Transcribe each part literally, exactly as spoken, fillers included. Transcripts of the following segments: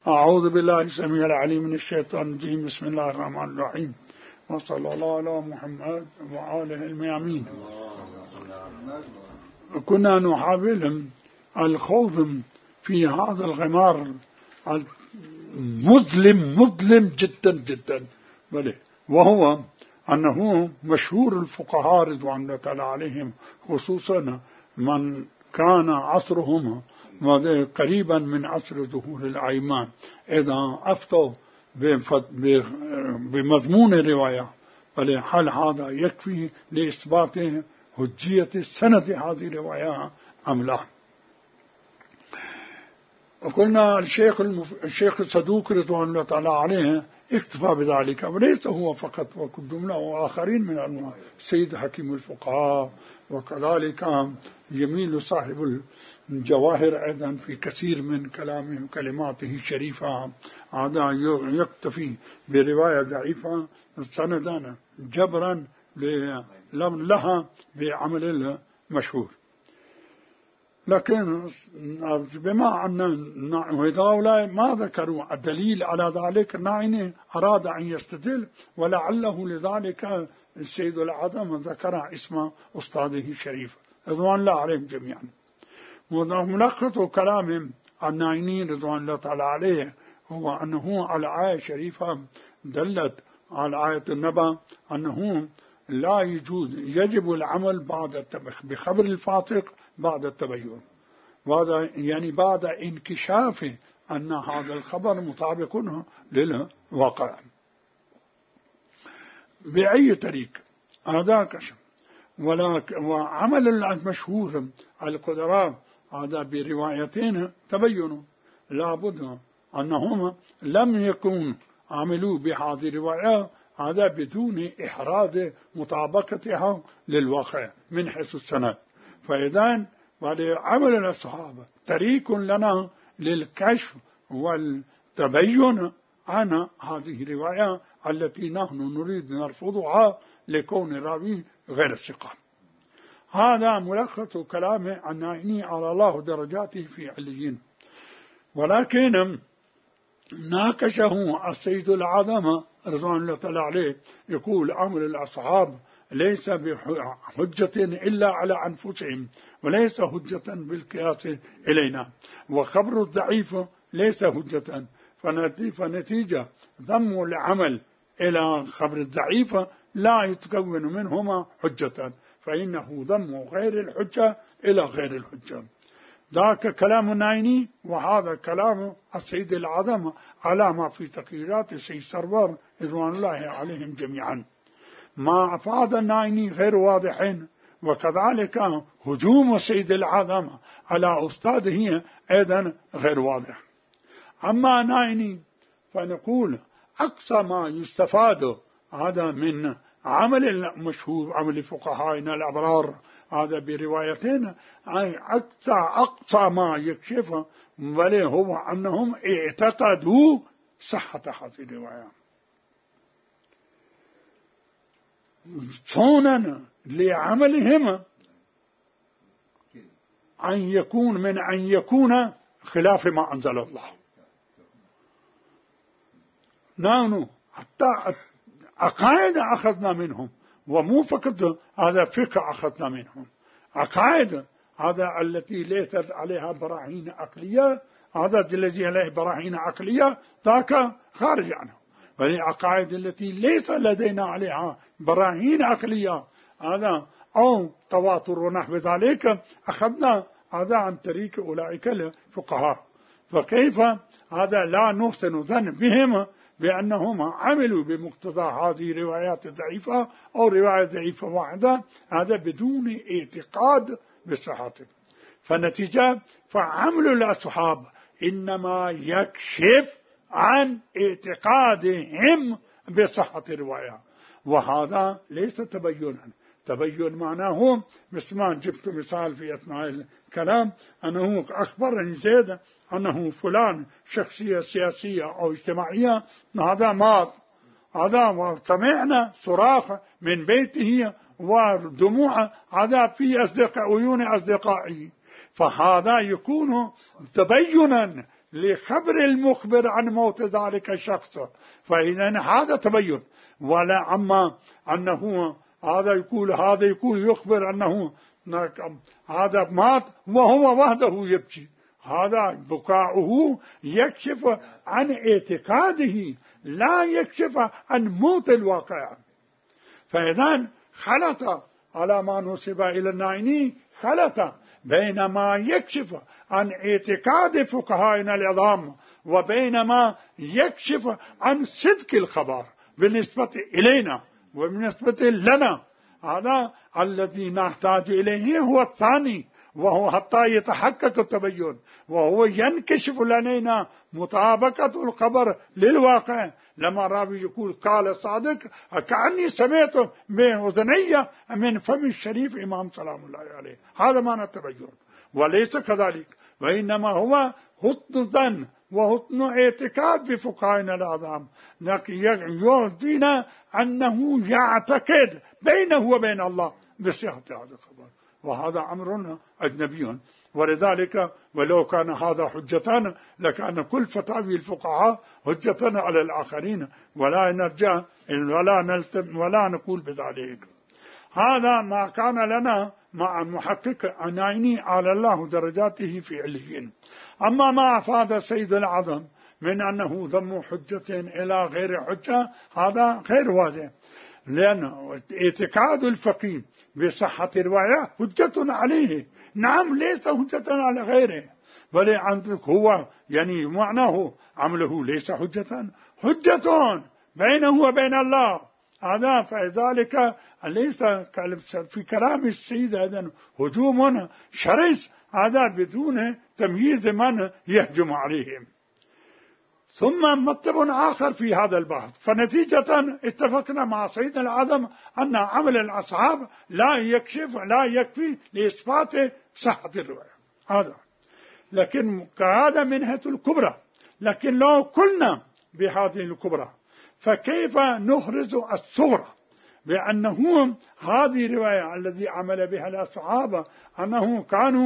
أعوذ بالله السميع العليم من الشيطان الرجيم. بسم الله الرحمن الرحيم، وصلى الله على محمد وآله الميامين. كنا نحاول الخوض في هذا الغمار المظلم مظلم جدا جدا، وهو أنه مشهور الفقهاء رضوان الله تعالى عليهم، خصوصا من كان عصرهم قريبا من عصر ظهور الأئمة، إذا أفتوا بمضمون الرواية، بل هل هذا يكفي لإثبات حجية سند هذه الرواية أم لا؟ وقلنا الشيخ المف... الشيخ الصدوق رضوان الله تعالى عليه اكتفى بذلك، وليس هو فقط، وقدم له آخرين من العلماء، سيد حكيم الفقهاء، وكذلك يميل صاحب الجواهر أيضا في كثير من كلامه وكلماته الشريفة، هذا يكتفي برواية ضعيفة سندا جبرا لها بعمل المشهور. لكن بما أن هؤلاء ما ذكروا الدليل على ذلك، ناعين أراد أن يستدل، ولعله لذلك السيد الأعظم ذكر اسم أستاذه الشريف رضوان الله عليهم جميعا. وملخص كلام الناعيني رضوان الله تعالى عليه هو أنه على آية شريفة دلت على آية النبأ أنه لا يجوز، يجب العمل بعد بخبر الفاسق بعد التبين، وهذا يعني بعد انكشاف أن هذا الخبر مطابق للواقع بأي طريق، هذا كشف. وعمل المشهور القدراء هذا بروايتين تبينوا، لابد أنهم لم يكن عملوا بهذه الرواية هذا بدون إحراز مطابقتها للواقع من حيث السند. فإذا عمل الصحابة طريق لنا للكشف والتبين عن هذه الرواية التي نحن نريد نرفضها لكون الراوي غير الثقة. هذا ملخص كلام الناعيني على الله درجاته في عليين. ولكن ناقشه السيد الأعظم رضوان الله تعالى عليه، يقول عمل الأصحاب ليس بحجة إلا على أنفسهم، وليس حجة بالقياس إلينا، وخبر الضعيف ليس حجة، فنتيجة ضم العمل إلى خبر الضعيف لا يتكون منهما حجة، فإنه ضم غير الحجة إلى غير الحجة. ذاك كلام الناعيني، وهذا كلام السيد الأعظم على ما في تقريرات السيد سرور رضوان الله عليهم جميعا. ما أفاد الناعيني غير واضحين، وكذلك هجوم السيد الأعظم على أستاذه أيضا غير واضح. أما الناعيني فنقول أقصى ما يستفاد هذا من عمل المشهور، عمل فقهائنا الأبرار هذا بروايتين، أقصى أقصى ما يكشف بل هو أنهم اعتقدوا صحة هذه الرواية، صونا لعملهم أن يكون من أن يكون خلاف ما أنزل الله. نحن حتى عقائد أخذنا منهم، ومو فقط هذا فقه أخذنا منهم، عقائد هذا التي ليست عليها براهين عقلية، هذا الذي عليه براهين عقلية ذاك خارج عنه، والعقائد التي ليس لدينا عليها براهين عقلية هذا أو تواتر ونحو ذلك أخذنا هذا عن طريق أولئك الفقهاء. فكيف هذا لا نحسن ظن بهم بأنهم عملوا بمقتضى هذه الروايات الضعيفة أو رواية ضعيفة واحدة، هذا بدون اعتقاد بصحته. فنتيجة فعمل الأصحاب إنما يكشف عن اعتقادهم بصحة الرواية، وهذا ليس تبينا. تبين معناه مثل ما جبت مثال في أثناء الكلام، أنه أخبرني زيد أنه فلان شخصية سياسية أو اجتماعية هذا مات، هذا سمعنا صراخ من بيته ودموع هذا في أصدقاء عيون أصدقائه، فهذا يكون تبينا لخبر المخبر عن موت ذلك الشخص، فإذا هذا تبين. ولا أما أنه هذا يقول هذا يقول يخبر أنه هذا مات وهو وحده يبكي، هذا بكاؤه يكشف عن اعتقاده لا يكشف عن موت الواقع. فإذا خلط على ما نسب إلى النائني، خلط بين ما يكشف عن اعتقاد فقهائنا العظام وبين ما يكشف عن صدق الخبر بالنسبة إلينا وبالنسبة لنا. هذا الذي نحتاج إليه هو الثاني، وهو حتى يتحقق التبين، وهو ينكشف لنا مطابقة الخبر للواقع. لما راوي يقول قال الصادق كأني سمعت من أذني من فم الشريف إمام سلام الله عليه، هذا معنى التبين، وليس كذلك، وإنما هو حسن ظن وحسن اعتقاد بفقهائنا الأعظم، يعطينا أنه يعتقد بينه وبين الله بصحة هذا الخبر، وهذا أمر أجنبي. ولذلك ولو كان هذا حجتنا لكان كل فتاوي الفقهاء حجتنا على الآخرين، ولا نرجع ولا نلتم ولا نقول بذلك. هذا ما كان لنا مع المحقق النائني على الله درجاته في عليين. أما ما أفاد السيد الأعظم من أنه ضم حجة إلى غير حجة، هذا غير واضح، لأن اعتقاد الفقيه بصحة الرواية حجة عليه، نعم ليس حجة على غيره، بل عندك هو يعني معناه عمله ليس حجة، حجة بينه وبين الله. هذا فذلك ليس في كلام السيد هذا هجوم شرس، هذا بدون تمييز من يهجم عليهم. ثم مطلب آخر في هذا البحث، فنتيجة اتفقنا مع سيدنا الأعظم أن عمل الأصحاب لا يكشف لا يكفي لإثبات صحة الرواية، هذا لكن هذا منهة الكبرى. لكن لو قلنا بهذه الكبرى فكيف نخرج الصغرى بأنه هذه الرواية الذي عمل بها الأصحاب أنه كانوا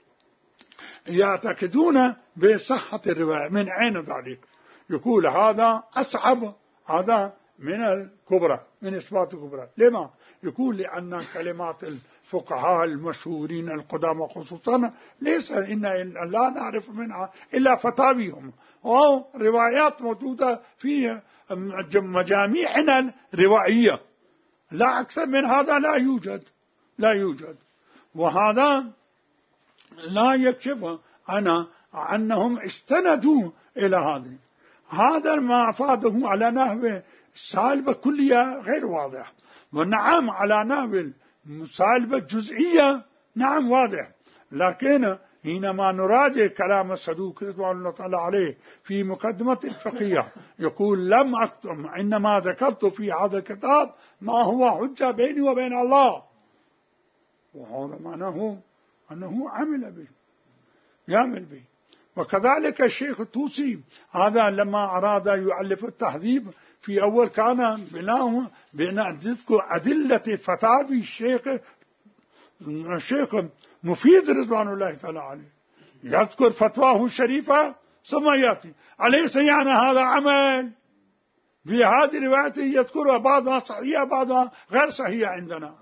يعتقدون بصحة الرواية؟ من أين ذلك؟ يقول هذا أصعب، هذا من الكبرى، من إثبات الكبرى. لما؟ يقول لأن كلمات الفقهاء المشهورين القدامى خصوصا ليس إن لا نعرف منها إلا فتاويهم أو روايات موجودة في مجاميعنا الروائية، لا أكثر من هذا لا يوجد لا يوجد وهذا لا يكشف أنا أنهم استندوا إلى هذه. هذا ما أفاده على نحو سالبة كلية غير واضح، ونعم على نحو سالبة جزئية نعم واضح. لكن حينما نراجع كلام الصدوق رضوان الله تعالى عليه في مقدمة الفقهية يقول لم أكتم، إنما ذكرت في هذا الكتاب ما هو حجة بيني وبين الله، وهذا معناه أنه عمل به يعمل به. وكذلك الشيخ الطوسي هذا لما أراد يؤلف التهذيب في أول كان بناه بناء أدلة فتاوي الشيخ الشيخ مفيد رضوان الله تعالى عليه، يذكر فتواه الشريفة ثم يأتي أليس يعني هذا عمل بهذه الرواية يذكرها بعضها صحيحة بعضها غير صحيحة عندنا.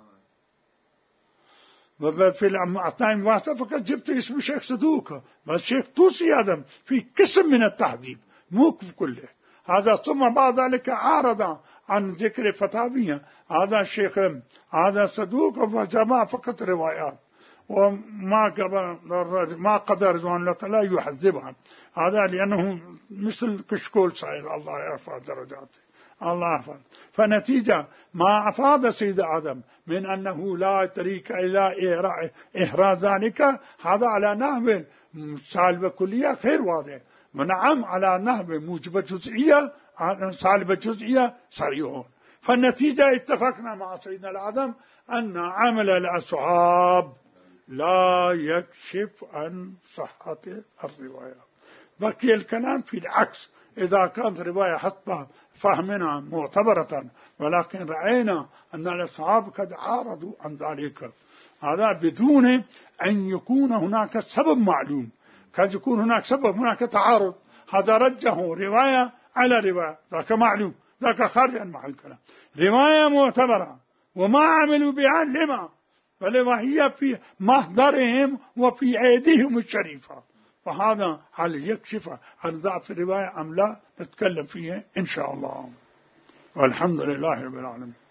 في أثناء المباحثة فقط جبت اسم الشيخ صدوق، بس الشيخ طوسي هذا في قسم من التحديد مو كله هذا، ثم بعد ذلك عارض عن ذكر فتاوية هذا الشيخ هذا صدوق وجمع فقط روايات وما قبل ما قدر رضوان الله تعالى يحذبها، هذا لأنه مثل كشكول صاير، الله يرفع درجاته الله يحفظ. فنتيجة ما أفاد سيد آدم من أنه لا طريق إلى إحراز ذلك، هذا على نحو سالبة كلية غير واضح، ونعم على نحو موجبة جزئية سالبة جزئية صريحون. فالنتيجة اتفقنا مع سيدنا الآدم أن عمل الأصحاب لا يكشف عن صحة الرواية. بقي الكلام في العكس، إذا كانت رواية حسب فهمنا معتبرة، ولكن رأينا أن الأصحاب قد عارضوا عن ذلك، هذا بدون أن يكون هناك سبب معلوم، قد يكون هناك سبب، هناك تعارض، هذا رجه رواية على رواية، ذاك معلوم، ذاك خارج عن محل الكلام. رواية معتبرة وما عملوا بها لما، بل وهي في مصدرهم وفي أيديهم الشريفة، فهذا هل يكشف عن ضعف الرواية أم لا نتكلم فيه إن شاء الله. والحمد لله رب العالمين.